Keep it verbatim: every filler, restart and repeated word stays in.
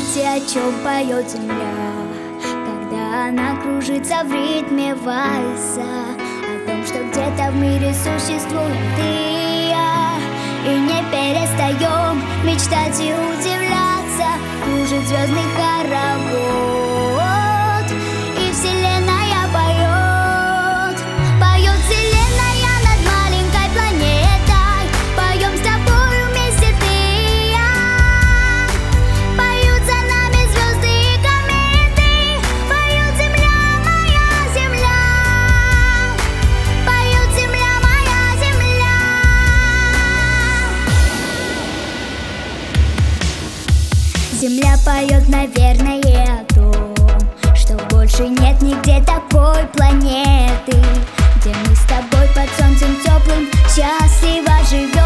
Знаете, о чем поет земля, когда она кружится в ритме вальса? О том, что где-то в мире существует ты и я, и не перестаем мечтать и удивляться. Кружит звездный хоровод, и вселенная поет. Поет вселенная над маленькой планетой. Поем с тобою вместе ты и я. Поют за нами звезды и кометы. Поет земля, моя земля. Поет земля, моя земля. Земля поет, наверное, о том, что больше нет нигде такой планеты, где мы с тобой под солнцем теплым счастливо живем.